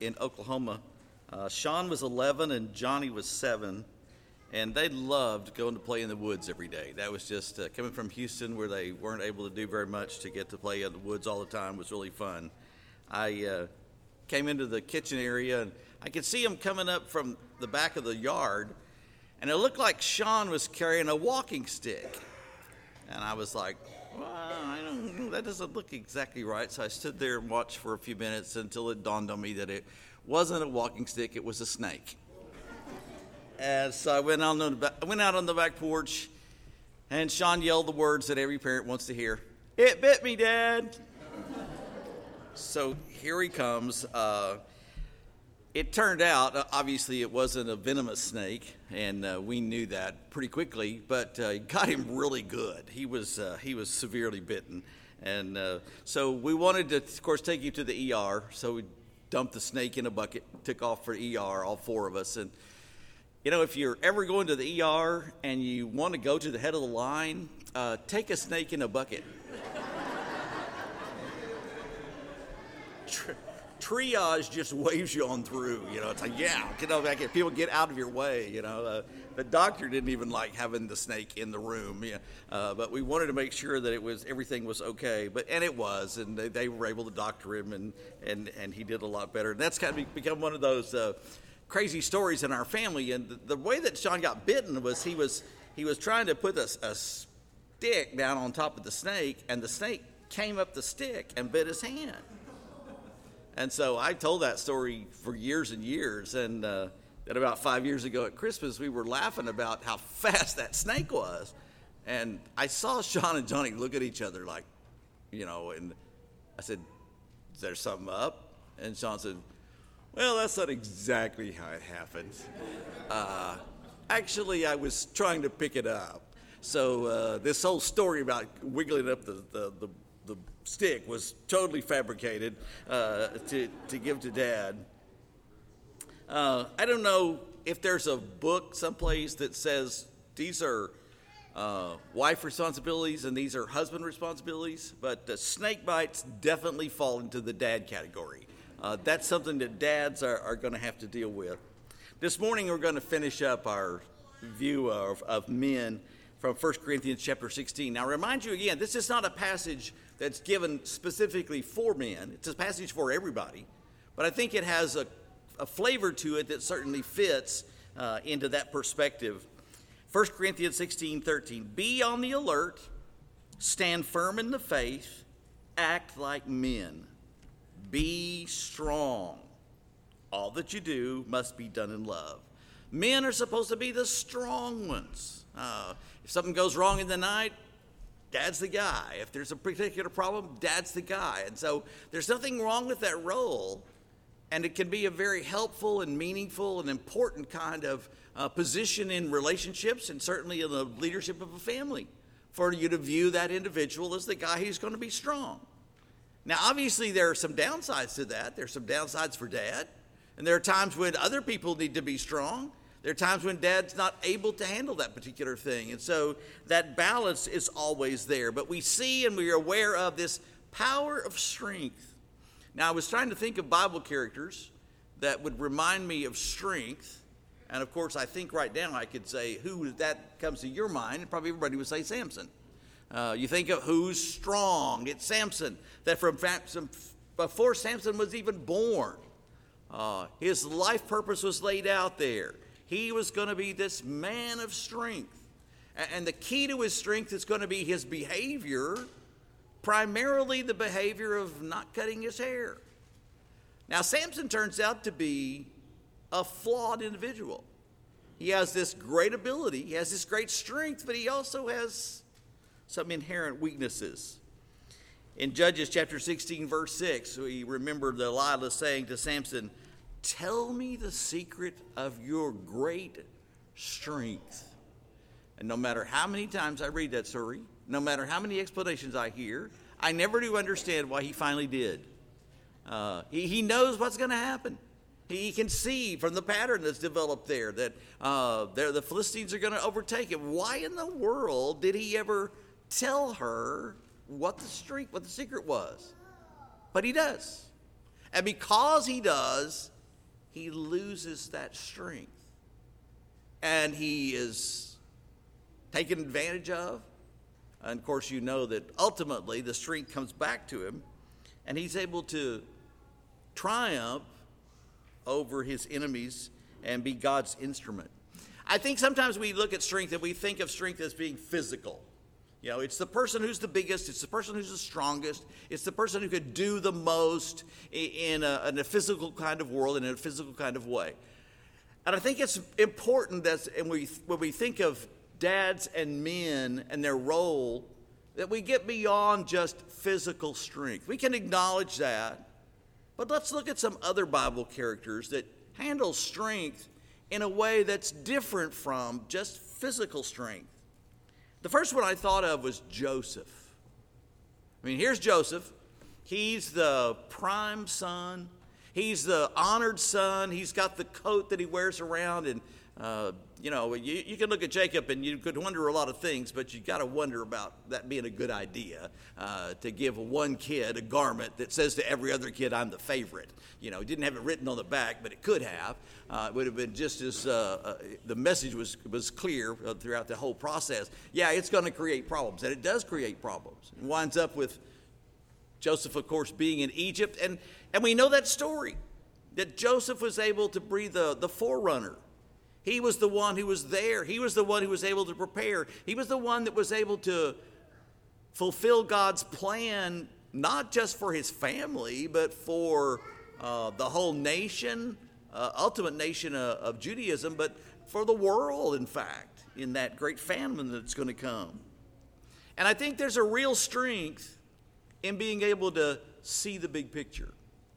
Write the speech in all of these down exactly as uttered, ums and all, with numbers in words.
in Oklahoma. Uh, Sean was eleven and Johnny was seven, and they loved going to play in the woods every day. That was just uh, coming from Houston, where they weren't able to do very much, to get to play in the woods all the time was really fun. I uh, came into the kitchen area, and I could see them coming up from the back of the yard, and it looked like Sean was carrying a walking stick. And I was like, well, I don't know, that doesn't look exactly right. So I stood there and watched for a few minutes until it dawned on me that it wasn't a walking stick, it was a snake. And so I went, on the back, went out on the back porch, and Sean yelled the words that every parent wants to hear. "It bit me, Dad." So here he comes. Uh, it turned out, uh, obviously, it wasn't a venomous snake, and uh, we knew that pretty quickly, but uh, it got him really good. He was uh, he was severely bitten. And uh, so we wanted to, of course, take you to the E R, so we dumped the snake in a bucket, took off for E R, all four of us. And, you know, if you're ever going to the E R and you want to go to the head of the line, uh, take a snake in a bucket. Tri- triage just waves you on through, you know. It's like, yeah, get over back here. People get out of your way, you know. Uh, the doctor didn't even like having the snake in the room, yeah. Uh, but we wanted to make sure that it was everything was okay. But and it was, and they, they were able to doctor him, and and and he did a lot better. And that's kind of become one of those uh, crazy stories in our family. And the, the way that Sean got bitten was he was he was trying to put a, a stick down on top of the snake, and the snake came up the stick and bit his hand. And so I told that story for years and years, and uh, then about five years ago at Christmas, we were laughing about how fast that snake was. And I saw Sean and Johnny look at each other like, you know, and I said, "Is there something up?" And Sean said, "Well, that's not exactly how it happened. Uh, actually, I was trying to pick it up." So uh, this whole story about wiggling up the, the, the the stick was totally fabricated uh, to, to give to Dad. Uh, I don't know if there's a book someplace that says these are uh, wife responsibilities and these are husband responsibilities, but the snake bites definitely fall into the dad category. Uh, that's something that dads are, are going to have to deal with. This morning we're going to finish up our view of, of men from First Corinthians chapter sixteen. Now, remind you again, this is not a passage that's given specifically for men. It's a passage for everybody. But I think it has a, a flavor to it that certainly fits uh, into that perspective. First Corinthians sixteen thirteen. Be on the alert, stand firm in the faith, act like men. Be strong. All that you do must be done in love. Men are supposed to be the strong ones. Uh, if something goes wrong in the night, Dad's the guy. If there's a particular problem, Dad's the guy. And so there's nothing wrong with that role, and it can be a very helpful and meaningful and important kind of uh, position in relationships, and certainly in the leadership of a family, for you to view that individual as the guy who's going to be strong. Now, obviously, there are some downsides to that. There's some downsides for Dad, and there are times when other people need to be strong. There are times when Dad's not able to handle that particular thing. And so that balance is always there. But we see and we are aware of this power of strength. Now, I was trying to think of Bible characters that would remind me of strength. And, of course, I think right now I could say who that comes to your mind. And probably everybody would say Samson. Uh, you think of who's strong. It's Samson. That from before Samson was even born, uh, his life purpose was laid out there. He was going to be this man of strength. And the key to his strength is going to be his behavior, primarily the behavior of not cutting his hair. Now, Samson turns out to be a flawed individual. He has this great ability, he has this great strength, but he also has some inherent weaknesses. In Judges chapter sixteen, verse six, we remember Delilah saying to Samson, "Tell me the secret of your great strength." And no matter how many times I read that story, no matter how many explanations I hear, I never do understand why he finally did. Uh, he, he knows what's going to happen. He can see from the pattern that's developed there that uh, the Philistines are going to overtake him. Why in the world did he ever tell her what the strength, what the secret was? But he does. And because he does, he loses that strength. And he is taken advantage of. And of course, you know that ultimately the strength comes back to him, and he's able to triumph over his enemies and be God's instrument. I think sometimes we look at strength and we think of strength as being physical. You know, it's the person who's the biggest, it's the person who's the strongest, it's the person who could do the most in a, in a physical kind of world, in a physical kind of way. And I think it's important that and we, when we think of dads and men and their role, that we get beyond just physical strength. We can acknowledge that, but let's look at some other Bible characters that handle strength in a way that's different from just physical strength. The first one I thought of was Joseph. I mean, here's Joseph. He's the prime son. He's the honored son. He's got the coat that he wears around. And, uh, you know, you, you can look at Jacob and you could wonder a lot of things, but you got to wonder about that being a good idea, uh, to give one kid a garment that says to every other kid, I'm the favorite. You know, he didn't have it written on the back, but it could have. Uh, it would have been just as uh, uh, the message was, was clear uh, throughout the whole process. Yeah, it's going to create problems, and it does create problems. It winds up with Joseph, of course, being in Egypt. And, and we know that story, that Joseph was able to be the, the forerunner. He was the one who was there. He was the one who was able to prepare. He was the one that was able to fulfill God's plan, not just for his family, but for uh, the whole nation, uh, ultimate nation of, of Judaism, but for the world, in fact, in that great famine that's going to come. And I think there's a real strength in being able to see the big picture.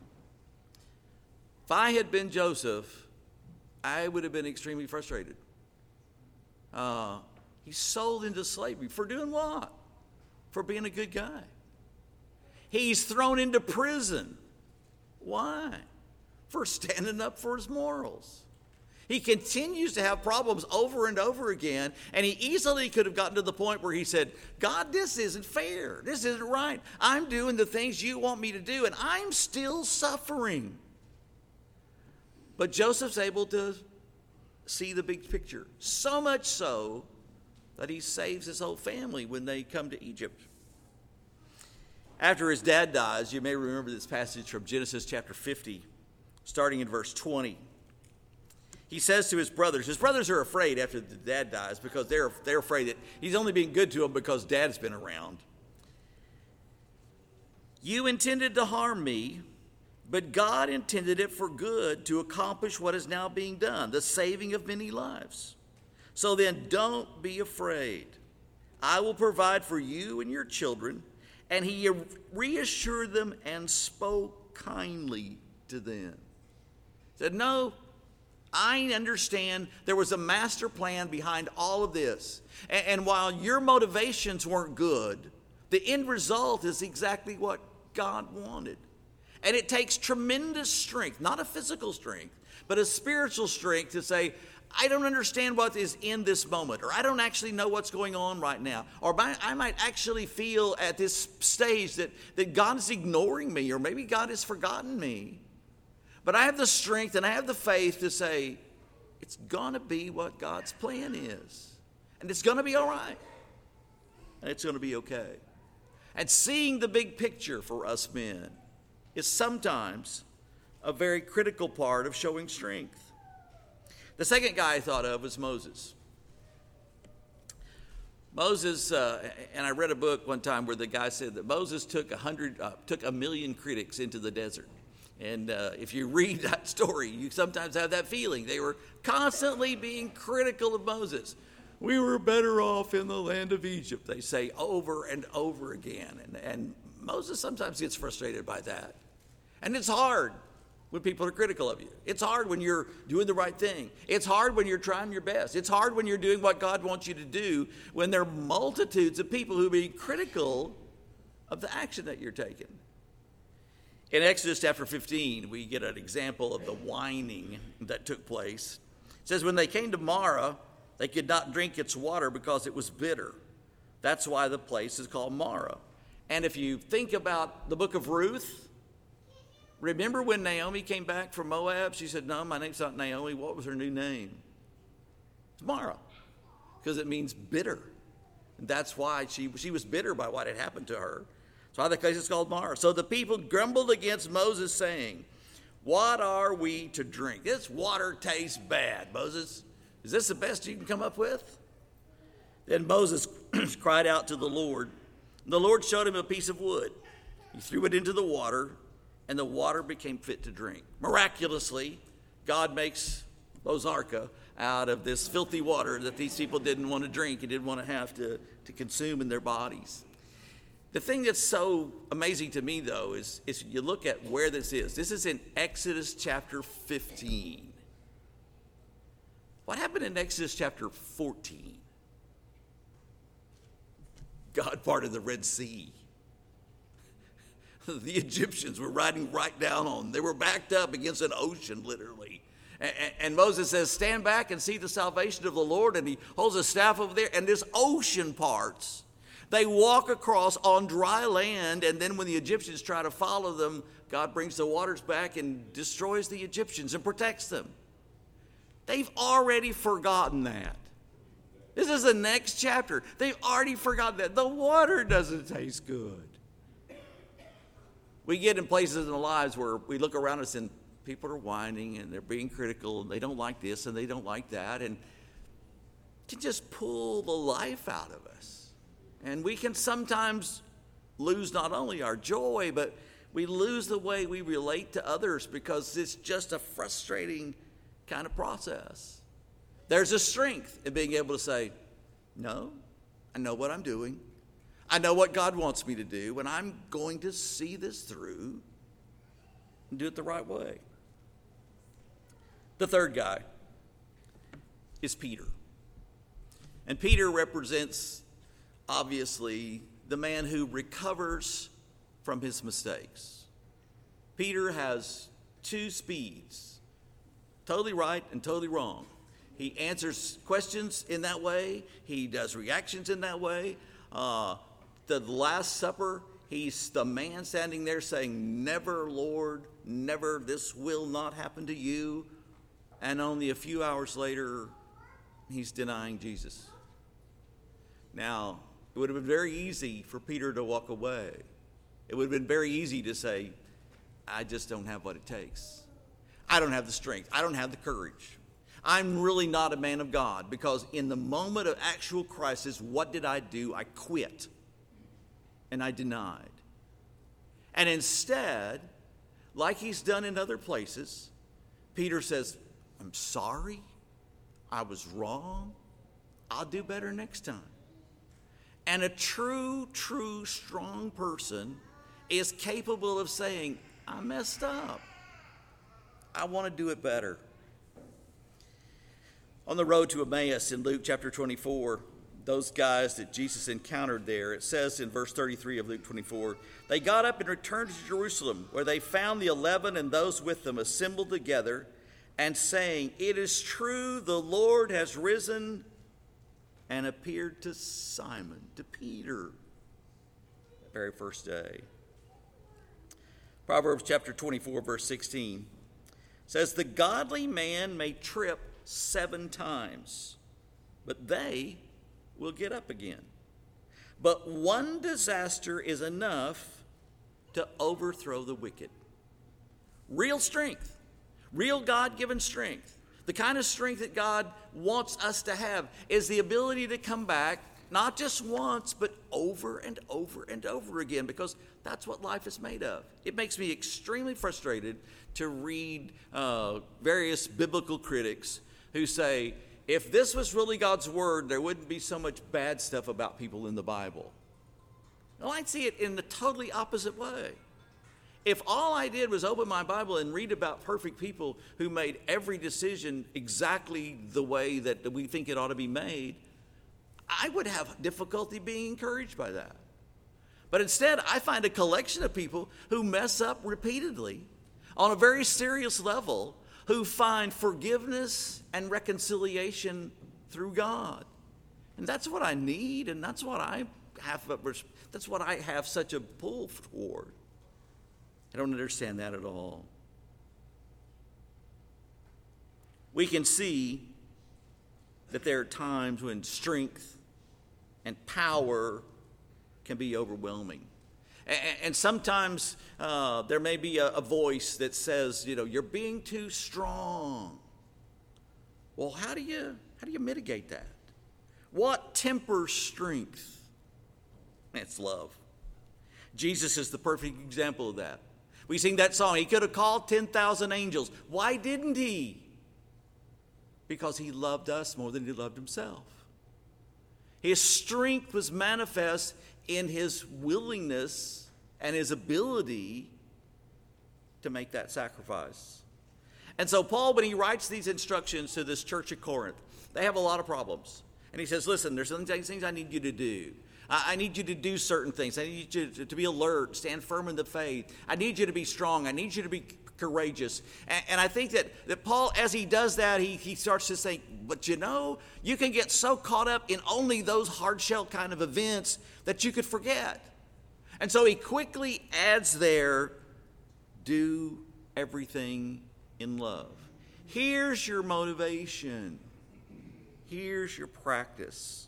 If I had been Joseph, I would have been extremely frustrated. Uh, he's sold into slavery. For doing what? For being a good guy. He's thrown into prison. Why? For standing up for his morals. He continues to have problems over and over again, and he easily could have gotten to the point where he said, God, this isn't fair. This isn't right. I'm doing the things you want me to do, and I'm still suffering. But Joseph's able to see the big picture, so much so that he saves his whole family when they come to Egypt. After his dad dies, you may remember this passage from Genesis chapter fifty, starting in verse twenty. He says to his brothers, his brothers are afraid after the dad dies because they're, they're afraid that he's only being good to them because dad's been around. You intended to harm me, but God intended it for good to accomplish what is now being done, the saving of many lives. So then don't be afraid. I will provide for you and your children. And he reassured them and spoke kindly to them. He said, no, I understand there was a master plan behind all of this. And, and while your motivations weren't good, the end result is exactly what God wanted. And it takes tremendous strength, not a physical strength, but a spiritual strength to say, I don't understand what is in this moment, or I don't actually know what's going on right now, or I might actually feel at this stage that, that God is ignoring me, or maybe God has forgotten me. But I have the strength and I have the faith to say, it's going to be what God's plan is. And it's going to be all right. And it's going to be okay. And seeing the big picture for us men is sometimes a very critical part of showing strength. The second guy I thought of was Moses. Moses, uh, and I read a book one time where the guy said that Moses took a hundred, uh, took a million critics into the desert. And uh, if you read that story, you sometimes have that feeling. They were constantly being critical of Moses. We were better off in the land of Egypt, they say over and over again. And, and Moses sometimes gets frustrated by that. And it's hard when people are critical of you. It's hard when you're doing the right thing. It's hard when you're trying your best. It's hard when you're doing what God wants you to do, when there are multitudes of people who be critical of the action that you're taking. In Exodus chapter fifteen, we get an example of the whining that took place. It says, when they came to Marah, they could not drink its water because it was bitter. That's why the place is called Marah. And if you think about the book of Ruth, Remember when Naomi came back from Moab? She said, no, my name's not Naomi. What was her new name? It's Mara, because it means bitter. And that's why she, she was bitter by what had happened to her. So the place is called Mara. So the people grumbled against Moses, saying, what are we to drink? This water tastes bad, Moses. Is this the best you can come up with? Then Moses cried out to the Lord. The Lord showed him a piece of wood. He threw it into the water, and the water became fit to drink. Miraculously, God makes Bozarka out of this filthy water that these people didn't want to drink and didn't want to have to, to consume in their bodies. The thing that's so amazing to me, though, is, is you look at where this is. This is in Exodus chapter fifteen. What happened in Exodus chapter fourteen? God parted the Red Sea. The Egyptians were riding right down on them. They were backed up against an ocean, literally. And, and Moses says, stand back and see the salvation of the Lord. And he holds a staff over there, and this ocean parts. They walk across on dry land, and then when the Egyptians try to follow them, God brings the waters back and destroys the Egyptians and protects them. They've already forgotten that. This is the next chapter. They've already forgotten that. The water doesn't taste good. We get in places in our lives where we look around us and people are whining and they're being critical and they don't like this and they don't like that, and can just pull the life out of us. And we can sometimes lose not only our joy, but we lose the way we relate to others because it's just a frustrating kind of process. There's a strength in being able to say, no, I know what I'm doing. I know what God wants me to do, and I'm going to see this through and do it the right way. The third guy is Peter. And Peter represents, obviously, the man who recovers from his mistakes. Peter has two speeds, totally right and totally wrong. He answers questions in that way. He does reactions in that way. Uh, the Last Supper, he's the man standing there saying, never, Lord, never, this will not happen to you. And only a few hours later, he's denying Jesus. Now, it would have been very easy for Peter to walk away. It would have been very easy to say, I just don't have what it takes. I don't have the strength. I don't have the courage. I'm really not a man of God, because in the moment of actual crisis, what did I do? I quit and I denied. And instead, like he's done in other places, Peter says, I'm sorry. I was wrong. I'll do better next time. And a true, true, strong person is capable of saying, I messed up. I want to do it better. On the road to Emmaus in Luke chapter twenty-four, those guys that Jesus encountered there, it says in verse thirty-three of Luke twenty-four, they got up and returned to Jerusalem, where they found the eleven and those with them assembled together and saying, it is true, the Lord has risen and appeared to Simon, to Peter, that very first day. Proverbs chapter twenty-four, verse sixteen says, the godly man may trip seven times, but they will get up again. But one disaster is enough to overthrow the wicked. Real strength, real God-given strength, the kind of strength that God wants us to have is the ability to come back, not just once, but over and over and over again, because that's what life is made of. It makes me extremely frustrated to read uh, various biblical critics who say, if this was really God's word, there wouldn't be so much bad stuff about people in the Bible. Well, I see it in the totally opposite way. If all I did was open my Bible and read about perfect people who made every decision exactly the way that we think it ought to be made, I would have difficulty being encouraged by that. But instead, I find a collection of people who mess up repeatedly on a very serious level, who find forgiveness and reconciliation through God. And that's what I need, and that's what I have, that's what I have such a pull toward. I don't understand that at all. We can see that there are times when strength and power can be overwhelming. And, and sometimes uh, there may be a, a voice that says, you know, you're being too strong. Well, how do you how do you mitigate that? What tempers strength? It's love. Jesus is the perfect example of that. We sing that song. He could have called ten thousand angels. Why didn't he? Because he loved us more than he loved himself. His strength was manifest in his willingness and his ability to make that sacrifice. And so Paul, when he writes these instructions to this church at Corinth, they have a lot of problems. And he says, listen, there's some things I need you to do. I need you to do certain things. I need you to, to be alert, stand firm in the faith. I need you to be strong. I need you to be courageous. And, and I think that, that Paul, as he does that, he, he starts to think, but you know, you can get so caught up in only those hard-shell kind of events that you could forget. And so he quickly adds there, do everything in love. Here's your motivation. Here's your practice.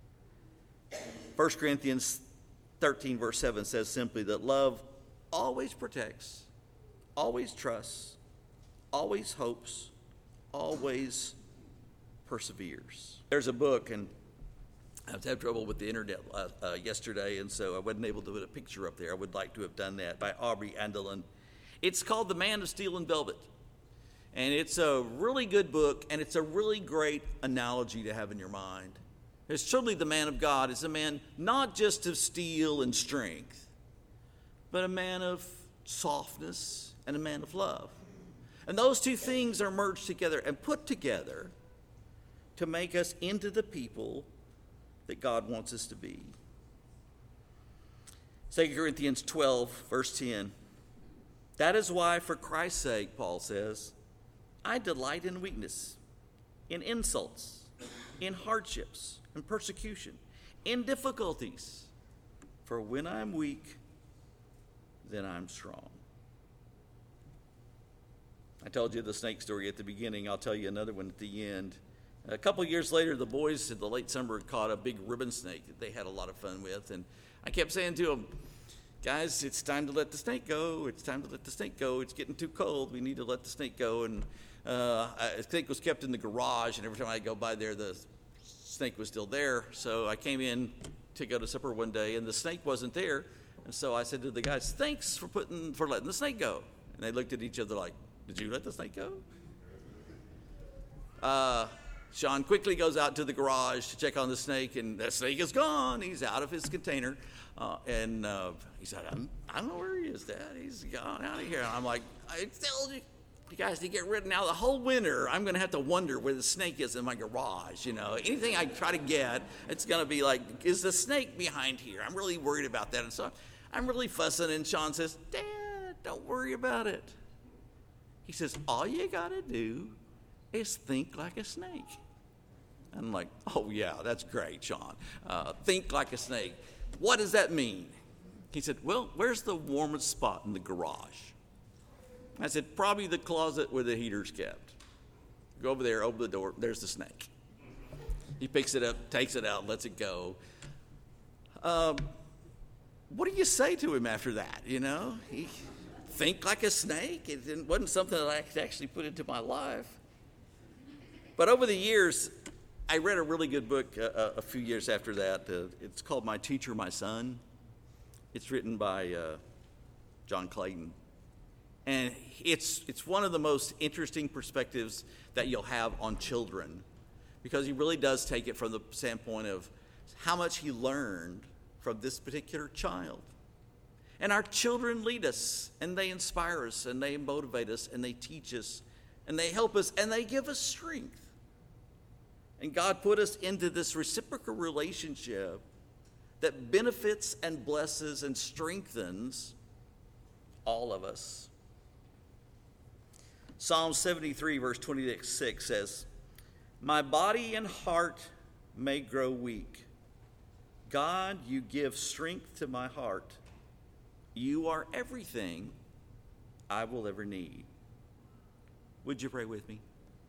First Corinthians thirteen verse seven says simply that love always protects, always trusts, always hopes, always perseveres. There's a book, and I was having trouble with the internet uh, uh, yesterday, and so I wasn't able to put a picture up there. I would like to have done that, by Aubrey Andelin. It's called The Man of Steel and Velvet. And it's a really good book, and it's a really great analogy to have in your mind. It's truly the man of God is a man not just of steel and strength, but a man of softness and a man of love. And those two things are merged together and put together to make us into the people that God wants us to be. Second Corinthians twelve, verse ten. That is why, for Christ's sake, Paul says, I delight in weakness, in insults, in hardships, in persecution, in difficulties. For when I'm weak, then I'm strong. I told you the snake story at the beginning. I'll tell you another one at the end. A couple years later, the boys in the late summer had caught a big ribbon snake that they had a lot of fun with. And I kept saying to them, guys, it's time to let the snake go. It's time to let the snake go. It's getting too cold. We need to let the snake go. And uh, I think it was kept in the garage, and every time I go by there, the snake was still there. So I came in to go to supper one day, and the snake wasn't there. And so I said to the guys, thanks for putting for letting the snake go. And they looked at each other like, did you let the snake go? Uh, Sean quickly goes out to the garage to check on the snake, and the snake is gone. He's out of his container. Uh, and uh, he said, I'm, I don't know where he is, Dad. He's gone out of here. And I'm like, I told you, you guys to get rid of now. The whole winter, I'm going to have to wonder where the snake is in my garage. You know, anything I try to get, it's going to be like, is the snake behind here? I'm really worried about that. And so I'm really fussing. And Sean says, Dad, don't worry about it. He says, all you got to do is think like a snake. I'm like, oh, yeah, that's great, Sean. Uh, think like a snake. What does that mean? He said, well, where's the warmest spot in the garage? I said, probably the closet where the heater's kept. Go over there, open the door, there's the snake. He picks it up, takes it out, lets it go. Um, what do you say to him after that, you know? He think like a snake? It wasn't something that I could actually put into my life. But over the years, I read a really good book uh, a few years after that. Uh, it's called My Teacher, My Son. It's written by uh, John Clayton. And it's it's one of the most interesting perspectives that you'll have on children, because he really does take it from the standpoint of how much he learned from this particular child. And our children lead us, and they inspire us, and they motivate us, and they teach us, and they help us, and they give us strength. And God put us into this reciprocal relationship that benefits and blesses and strengthens all of us. Psalm seventy-three, verse twenty-six says, my body and heart may grow weak. God, you give strength to my heart. You are everything I will ever need. Would you pray with me?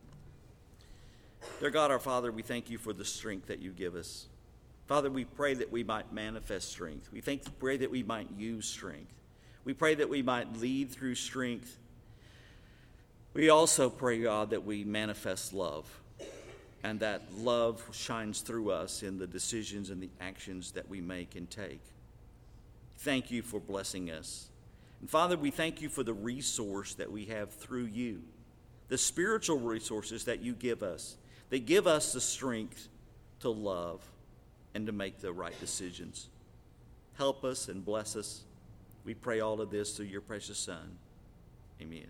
Dear God, our Father, we thank you for the strength that you give us. Father, we pray that we might manifest strength. We thank, pray that we might use strength. We pray that we might lead through strength. We also pray, God, that we manifest love, and that love shines through us in the decisions and the actions that we make and take. Thank you for blessing us. And Father, we thank you for the resource that we have through you, the spiritual resources that you give us. They give us the strength to love and to make the right decisions. Help us and bless us. We pray all of this through your precious Son. Amen.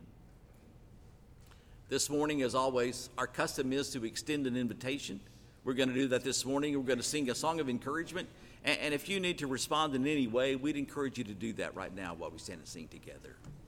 This morning, as always, our custom is to extend an invitation. We're going to do that this morning. We're going to sing a song of encouragement. And, and if you need to respond in any way, we'd encourage you to do that right now while we stand and sing together.